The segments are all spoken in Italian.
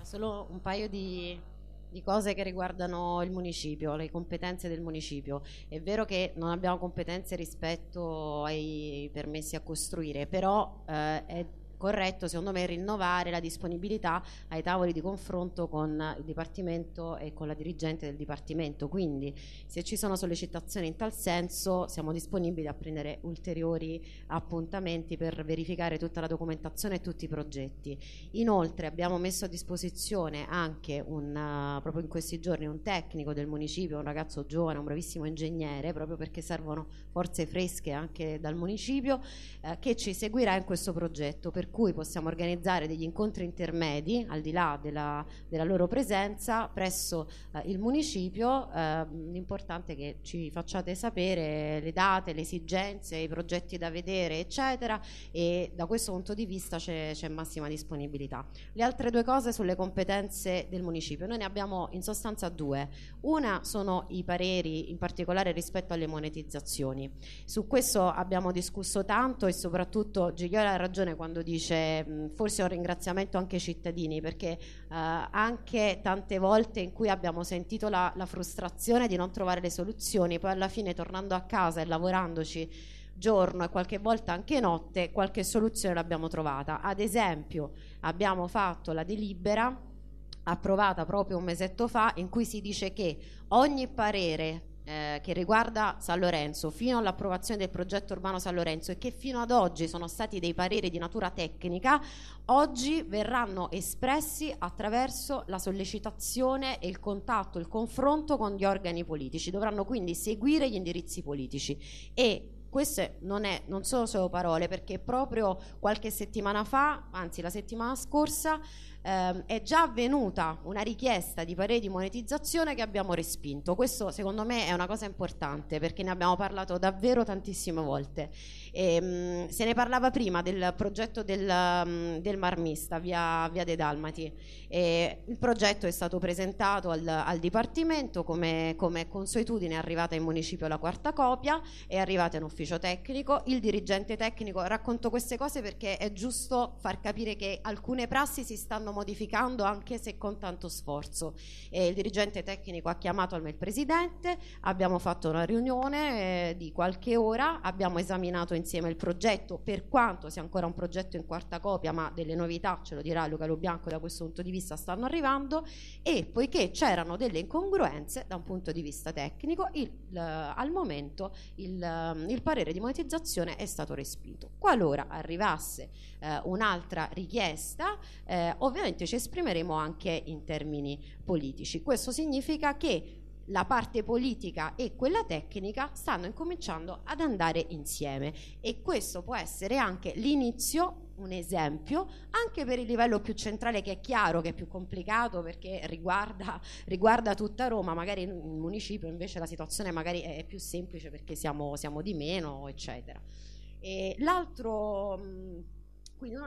Solo un paio di cose che riguardano il municipio, le competenze del municipio. È vero che non abbiamo competenze rispetto ai permessi a costruire, però è corretto secondo me rinnovare la disponibilità ai tavoli di confronto con il Dipartimento e con la dirigente del Dipartimento, quindi se ci sono sollecitazioni in tal senso siamo disponibili a prendere ulteriori appuntamenti per verificare tutta la documentazione e tutti i progetti. Inoltre abbiamo messo a disposizione anche proprio in questi giorni un tecnico del municipio, un ragazzo giovane, un bravissimo ingegnere, proprio perché servono forze fresche anche dal municipio, che ci seguirà in questo progetto, per cui possiamo organizzare degli incontri intermedi al di là della loro presenza presso il municipio. L'importante è che ci facciate sapere le date, le esigenze, i progetti da vedere eccetera, e da questo punto di vista c'è massima disponibilità. Le altre due cose sulle competenze del municipio, noi ne abbiamo in sostanza due. Una sono i pareri, in particolare rispetto alle monetizzazioni. Su questo abbiamo discusso tanto, e soprattutto Gigliola ha ragione quando dice forse un ringraziamento anche ai cittadini, perché anche tante volte in cui abbiamo sentito la frustrazione di non trovare le soluzioni, poi alla fine tornando a casa e lavorandoci giorno e qualche volta anche notte, qualche soluzione l'abbiamo trovata. Ad esempio abbiamo fatto la delibera approvata proprio un mesetto fa, in cui si dice che ogni parere che riguarda San Lorenzo fino all'approvazione del progetto urbano San Lorenzo, e che fino ad oggi sono stati dei pareri di natura tecnica, oggi verranno espressi attraverso la sollecitazione e il contatto, il confronto con gli organi politici. Dovranno quindi seguire gli indirizzi politici, e queste non sono solo parole, perché proprio qualche settimana fa, anzi la settimana scorsa, è già avvenuta una richiesta di parere di monetizzazione che abbiamo respinto. Questo secondo me è una cosa importante, perché ne abbiamo parlato davvero tantissime volte. Se ne parlava prima del progetto del Marmista, via dei Dalmati. Il progetto è stato presentato al Dipartimento, come consuetudine è arrivata in municipio la quarta copia, è arrivata in ufficio tecnico. Il dirigente tecnico, racconto queste cose perché è giusto far capire che alcune prassi si stanno modificando, anche se con tanto sforzo. Il dirigente tecnico ha chiamato il presidente, abbiamo fatto una riunione di qualche ora, abbiamo esaminato insieme il progetto, per quanto sia ancora un progetto in quarta copia, ma delle novità, ce lo dirà Luca Lubianco, da questo punto di vista stanno arrivando, e poiché c'erano delle incongruenze da un punto di vista tecnico, al momento il parere di monetizzazione è stato respinto. Qualora arrivasse un'altra richiesta, ovviamente ci esprimeremo anche in termini politici. Questo significa che la parte politica e quella tecnica stanno incominciando ad andare insieme, e questo può essere anche l'inizio, un esempio, anche per il livello più centrale, che è chiaro che è più complicato perché riguarda tutta Roma. Magari in un municipio invece la situazione magari è più semplice perché siamo di meno eccetera. E l'altro quindi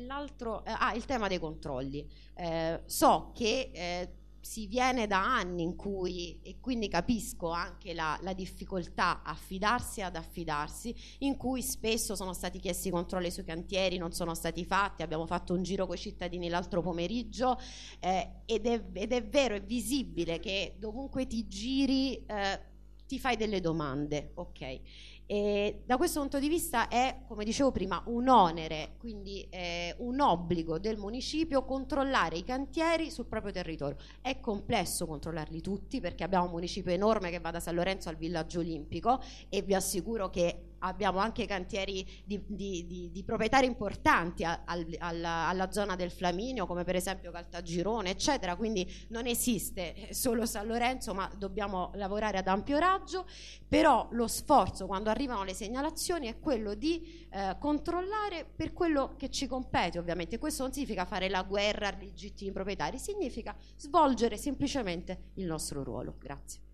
il tema dei controlli. So che si viene da anni in cui, e quindi capisco anche la difficoltà a fidarsi e ad affidarsi, in cui spesso sono stati chiesti controlli sui cantieri, non sono stati fatti. Abbiamo fatto un giro con i cittadini l'altro pomeriggio, ed è vero, è visibile che dovunque ti giri ti fai delle domande, ok? E da questo punto di vista è, come dicevo prima, un onere, quindi un obbligo del municipio controllare i cantieri sul proprio territorio. È complesso controllarli tutti, perché abbiamo un municipio enorme che va da San Lorenzo al Villaggio Olimpico, e vi assicuro che abbiamo anche cantieri di proprietari importanti alla zona del Flaminio, come per esempio Caltagirone eccetera, quindi non esiste solo San Lorenzo, ma dobbiamo lavorare ad ampio raggio. Però lo sforzo, quando arrivano le segnalazioni, è quello di controllare per quello che ci compete. Ovviamente questo non significa fare la guerra ai legittimi proprietari, significa svolgere semplicemente il nostro ruolo. Grazie.